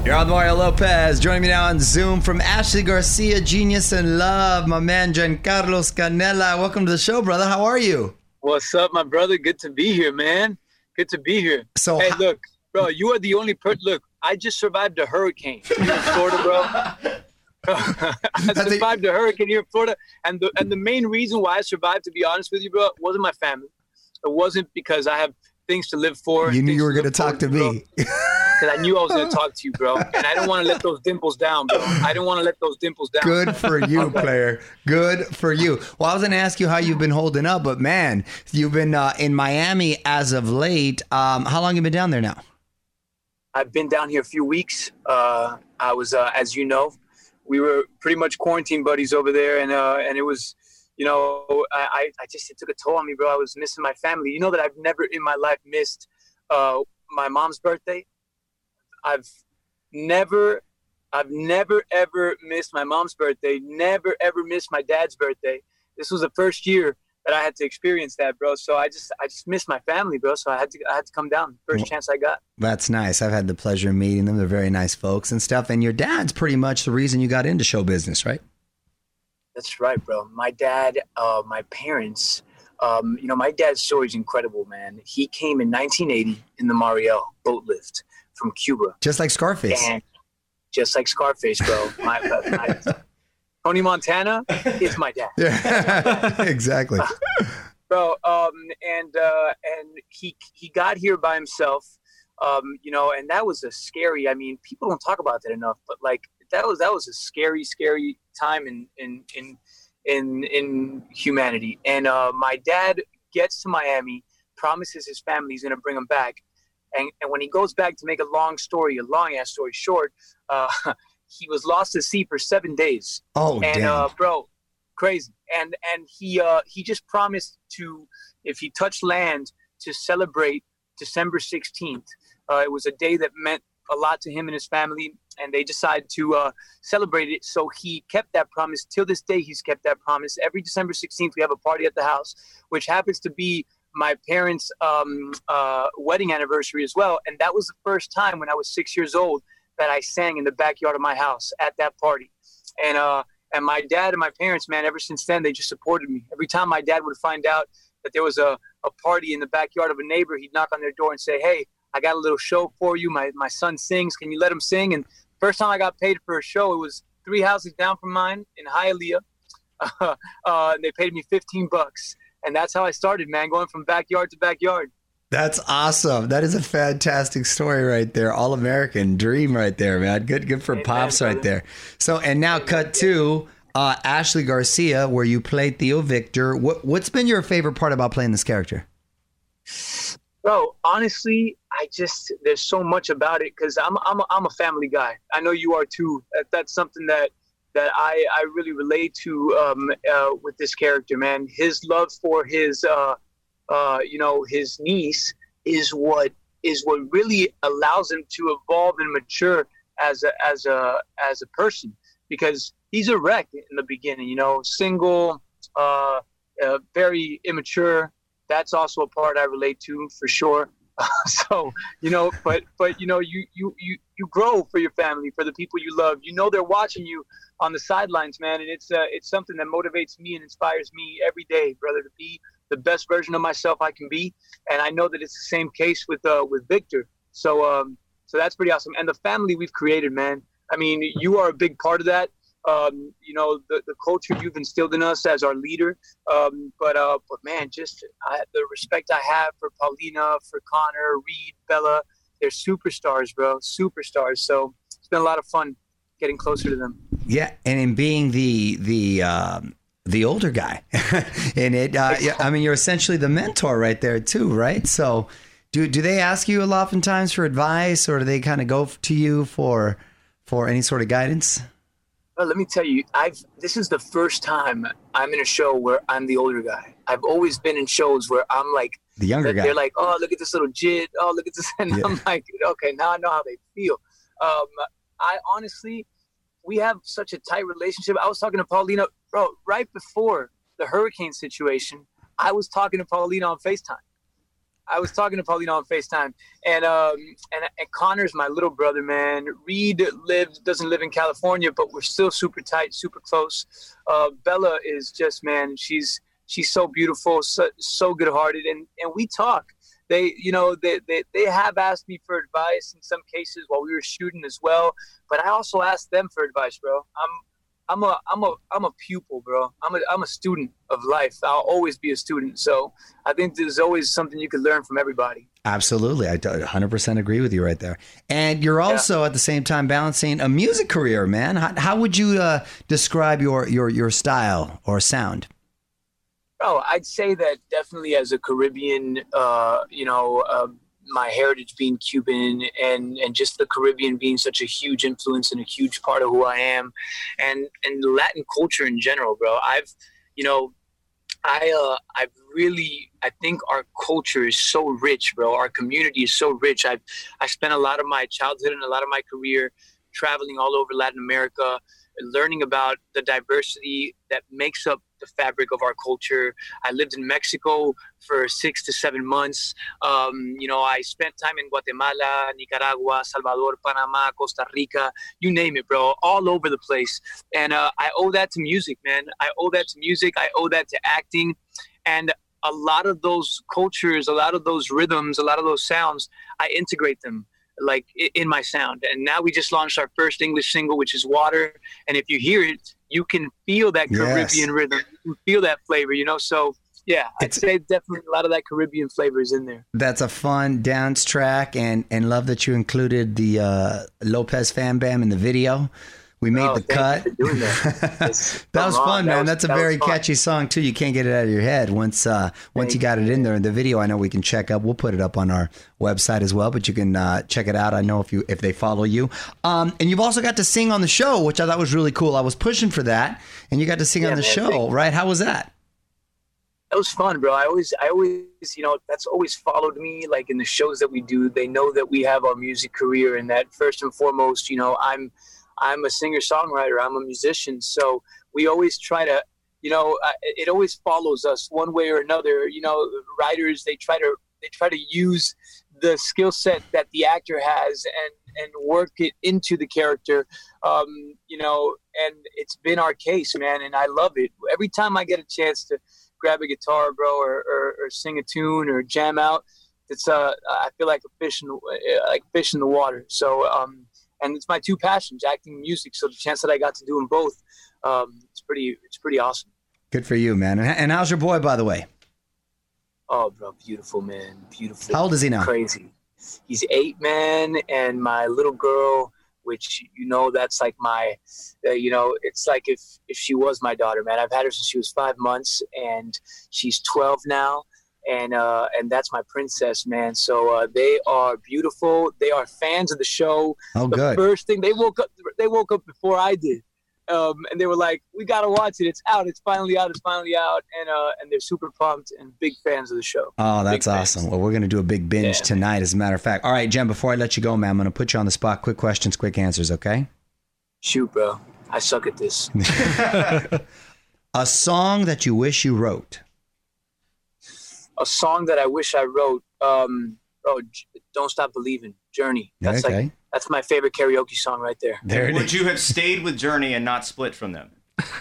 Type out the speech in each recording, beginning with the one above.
You're on Mario Lopez. Joining me now on Zoom from Ashley Garcia, Genius in Love, my man Giancarlos Canella. Welcome to the show, brother. How are you? What's up, my brother? Good to be here, man. Good to be here. So, hey, look, bro, you are the only person. Look, I just survived a hurricane here in Florida, bro. I survived a hurricane here in Florida, and the main reason why I survived, to be honest with you, bro, wasn't my family. It wasn't because I have things to live for. You knew you were going to talk to me. Because I knew I was going to talk to you, bro. And I didn't want to let those dimples down, bro. I didn't want to let those dimples down. Good for you, player. Good for you. Well, I was going to ask you how you've been holding up, but man, you've been in Miami as of late. How long have you been down there now? I've been down here a few weeks. I was, as you know, we were pretty much quarantine buddies over there. And it was, you know, I just, it took a toll on me, bro. I was missing my family. You know that I've never in my life missed my mom's birthday. I've never ever missed my mom's birthday. Never ever missed my dad's birthday. This was the first year that I had to experience that, bro. So I just missed my family, bro. So I had to come down first chance I got. That's nice. I've had the pleasure of meeting them. They're very nice folks and stuff. And your dad's pretty much the reason you got into show business, right? That's right, bro. My dad, my parents. You know, my dad's story is incredible, man. He came in 1980 in the Mariel boat lift from Cuba. Just like Scarface. And just like Scarface, bro. My Tony Montana is my dad. Yeah, exactly. Bro, and he got here by himself, you know, and that was a scary, I mean, people don't talk about that enough, but like that was a scary time in humanity. And my dad gets to Miami, promises his family he's going to bring him back. And when he goes back, to make a long ass story short, he was lost at sea for 7 days. Oh, and damn. Bro, crazy. And he just promised to, if he touched land, to celebrate December 16th. It was a day that meant a lot to him and his family, and they decided to celebrate it. So he kept that promise. Till this day, he's kept that promise. Every December 16th, we have a party at the house, which happens to be my parents' wedding anniversary as well. And that was the first time when I was 6 years old that I sang in the backyard of my house at that party. And my dad and my parents, man, ever since then, they just supported me. Every time my dad would find out that there was a party in the backyard of a neighbor, he'd knock on their door and say, "Hey, I got a little show for you. My son sings. Can you let him sing?" And first time I got paid for a show, it was 3 houses down from mine in Hialeah. And they paid me $15. And that's how I started, man, going from backyard to backyard. That's awesome. That is a fantastic story right there. All American dream right there, man. Good for Pops right there. So, and now cut to Ashley Garcia, where you played Theo Victor. What's been your favorite part about playing this character? Bro, honestly, there's so much about it because I'm a family guy. I know you are too. That's something that I really relate to with this character, man. His love for his his niece is what really allows him to evolve and mature as a person, because he's a wreck in the beginning, you know, single, very immature. That's also a part I relate to for sure. So, you know, but you know, you grow for your family, for the people you love. You know, they're watching you on the sidelines, man, and it's something that motivates me and inspires me every day, brother, to be the best version of myself I can be. And I know that it's the same case with Victor. So that's pretty awesome. And the family we've created, man. I mean, you are a big part of that. You know, the culture you've instilled in us as our leader. But man, just the respect I have for Paulina, for Connor, Reed, Bella, they're superstars, bro. Superstars. So it's been a lot of fun getting closer to them. Yeah. And in being the older guy in it, I mean, you're essentially the mentor right there too, right? So do they ask you a lot oftentimes for advice, or do they kind of go to you for any sort of guidance? Well, let me tell you, this is the first time I'm in a show where I'm the older guy. I've always been in shows where I'm like the younger guy. They're like, "Oh, look at this little jit. Oh, look at this," and yeah. I'm like, "Okay, now I know how they feel." I honestly, we have such a tight relationship. I was talking to Paulina, bro, right before the hurricane situation. I was talking to Paulina on FaceTime. I was talking to Paulina on FaceTime, and Connor's my little brother, man. Reed doesn't live in California, but we're still super tight, super close. Bella is just, man, she's so beautiful, so good-hearted, and we talk. They have asked me for advice in some cases while we were shooting as well, but I also asked them for advice, bro. I'm a pupil, bro. I'm a student of life. I'll always be a student. So I think there's always something you could learn from everybody. Absolutely. I 100% agree with you right there. And you're also at the same time balancing a music career, man. How would you describe your style or sound? Oh, I'd say that definitely as a Caribbean, my heritage being Cuban and just the Caribbean being such a huge influence and a huge part of who I am, and Latin culture in general, bro. I think our culture is so rich, bro. Our community is so rich. I spent a lot of my childhood and a lot of my career traveling all over Latin America, learning about the diversity that makes up the fabric of our culture. I lived in Mexico for 6 to 7 months. I spent time in Guatemala, Nicaragua, Salvador, Panama, Costa Rica, you name it, bro, all over the place. And I owe that to music, man. I owe that to music. I owe that to acting. And a lot of those cultures, a lot of those rhythms, a lot of those sounds, I integrate them like in my sound. And now we just launched our first English single, which is Water. And if you hear it, you can feel that Caribbean rhythm. You can feel that flavor, So yeah, I'd say definitely a lot of that Caribbean flavor is in there. That's a fun dance track, and love that you included the Lopez Fam Bam in the video. We made the cut. That was fun, man. That's a very catchy song too. You can't get it out of your head once you got it in there. In the video, I know we can check up. We'll put it up on our website as well, but you can check it out. I know if they follow you. And you've also got to sing on the show, which I thought was really cool. I was pushing for that, and you got to sing on the show, right? How was that? That was fun, bro. I always, that's always followed me. Like in the shows that we do, they know that we have our music career, and that first and foremost, I'm a singer-songwriter. I'm a musician. So we always try to, it always follows us one way or another. Writers, they try to use the skill set that the actor has and work it into the character, and it's been our case, man. And I love it. Every time I get a chance to grab a guitar, bro, or sing a tune or jam out, it's I feel like a fish in the water. So, and it's my two passions, acting and music. So the chance that I got to do them both, it's pretty awesome. Good for you, man. And how's your boy, by the way? Oh, bro, beautiful, man. Beautiful. How old is he now? Crazy. He's 8, man. And my little girl, which, that's like my, it's like if she was my daughter, man. I've had her since she was 5 months, and she's 12 now. And that's my princess, man. So they are beautiful. They are fans of the show. Oh, the good. First thing, they woke up before I did, and they were like, "We gotta watch it. It's out. It's finally out. It's finally out." And they're super pumped and big fans of the show. Oh, that's awesome. Well, we're gonna do a big binge tonight, as a matter of fact. All right, Jem. Before I let you go, man, I'm gonna put you on the spot. Quick questions, quick answers. Okay? Shoot, bro. I suck at this. A song that you wish you wrote. A song that I wish I wrote, Don't Stop Believing, Journey. That's that's my favorite karaoke song right there. Would you have stayed with Journey and not split from them?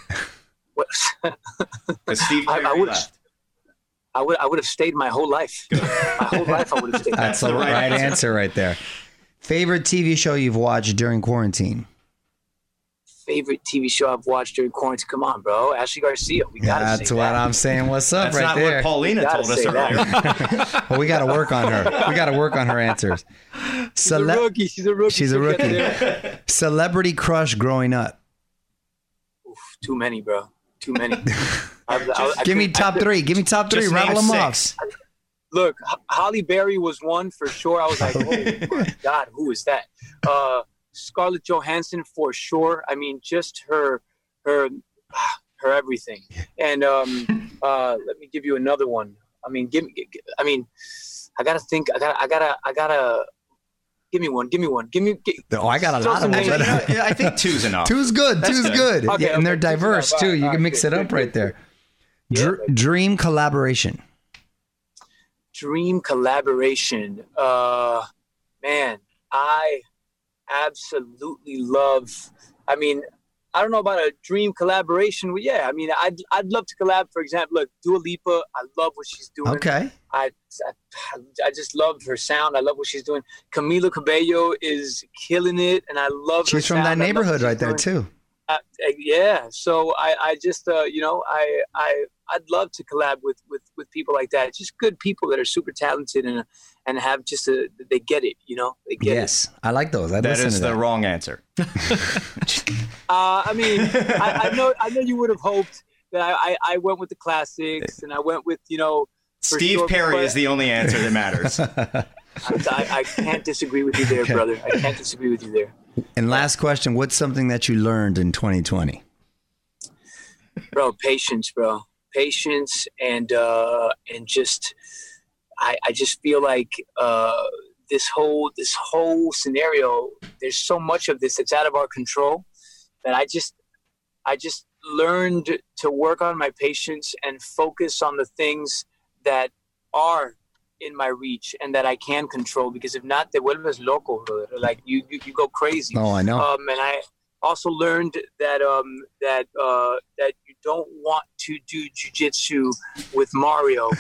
Steve Perry left. I would have stayed my whole life. My whole life I would have stayed. That's the right answer right there. Favorite TV show you've watched during quarantine? Favorite TV show I've watched during quarantine? Come on, bro. Ashley Garcia. We gotta say that. That's what I'm saying. What's up? That's right not there. what Paulina told us earlier. Well, we got to work on her. We got to work on her ansers. She's a rookie. She's a rookie. Celebrity crush growing up. Oof, too many, bro. Too many. Give me top three. Rattle them off. Look, Halle Berry was one for sure. I was like, oh my God, who is that? Scarlett Johansson for sure. I mean, just her everything. And let me give you another one. I mean, I gotta think. I gotta. Give me one. Oh, I got a lot of them. Yeah, I think two's enough. Two's good. Okay, yeah, and they're diverse too. You can mix it up right there. Dream collaboration. dream collaboration. Man, I absolutely love. I mean, I don't know about a dream collaboration. Well, yeah, I mean, I'd love to collab. For example, look, Dua Lipa. I love what she's doing. Okay. I just love her sound. I love what she's doing. Camila Cabello is killing it, and I love. She's from that neighborhood right there too. Yeah. So I just you know, I'd love to collab with people like that. Just good people that are super talented and have just they get it. You know, they get it. Yes, I like those. That is the wrong answer. I mean, I know you would have hoped that I went with the classics and I went with, you know, Steve Perry is the only answer that matters. I can't disagree with you there, brother. I can't disagree with you there. And last question, what's something that you learned in 2020? Bro, patience, and just I just feel like this whole scenario, there's so much of this that's out of our control that I just learned to work on my patience and focus on the things that are in my reach and that I can control, because if not, te vuelves loco, brother. Like you go crazy. Oh, I know. And I also learned that that you don't want to do jiu-jitsu with Mario.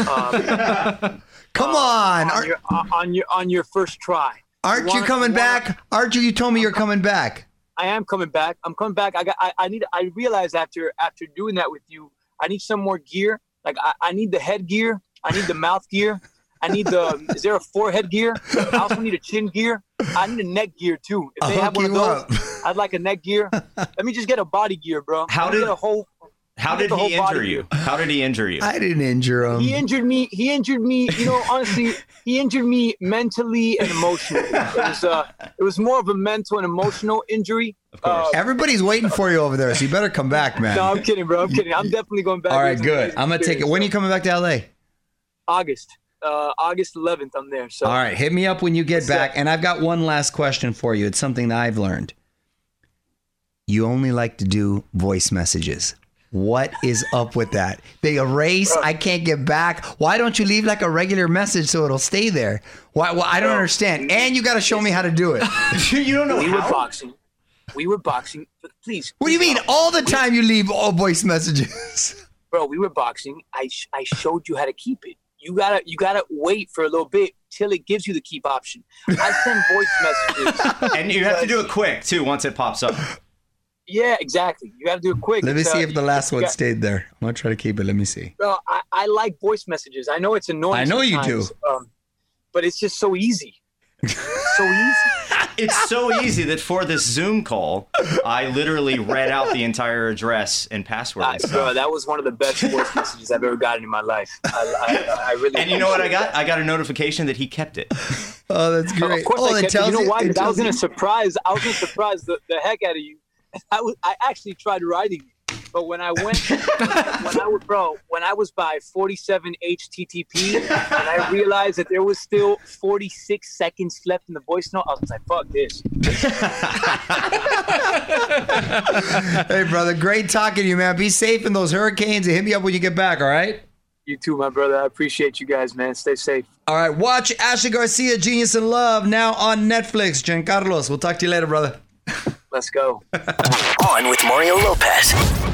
Come on. On your first try. Aren't you coming back? Aren't you? You told me you're coming back. I am coming back. I'm coming back. I realized after doing that with you, I need some more gear. Like I need the headgear. I need the mouth gear. I need is there a forehead gear? I also need a chin gear. I need a neck gear too. If they have one of those, I'd like a neck gear. Let me just get a body gear, bro. How did he injure you? How did he injure you? I didn't injure him. He injured me. You know, honestly, he injured me mentally and emotionally. It was more of a mental and emotional injury. Of course. Everybody's waiting for you over there, so you better come back, man. No, I'm kidding, bro. I'm kidding. I'm definitely going back. All right, good. I'm going to take it. When are you coming back to LA? August 11th, I'm there. So. All right, hit me up when you get back. And I've got one last question for you. It's something that I've learned. You only like to do voice messages. What is up with that? They erase. I can't get back. Why don't you leave like a regular message so it'll stay there? Why? Well, I don't understand. And you got to show me how to do it. You don't know how? We were boxing. Please. What do you mean? All the time you leave all voice messages. Bro, we were boxing. I showed you how to keep it. You gotta wait for a little bit till it gives you the keep option. I send voice messages. And you have to do it quick too once it pops up. Yeah, exactly. You got to do it quick. Let me see if the last one stayed there. I'm going to try to keep it. Let me see. Bro, I like voice messages. I know it's annoying. I know you do. But it's just so easy. So easy. It's so easy that for this Zoom call, I literally read out the entire address and password. Bro, that was one of the best voice messages I've ever gotten in my life. I really. And you know what I got? I got a notification that he kept it. Oh, that's great. Of course I kept it. You know why? Because I was going to surprise the heck out of you. I actually tried writing it, but when I was by 47 HTTP and I realized that there was still 46 seconds left in the voice note, I was like, fuck this. Hey, brother, great talking to you, man. Be safe in those hurricanes and hit me up when you get back, all right? You too, my brother. I appreciate you guys, man. Stay safe. All right, watch Ashley Garcia, Genius in Love, now on Netflix. Giancarlos, we'll talk to you later, brother. Let's go. On with Mario Lopez.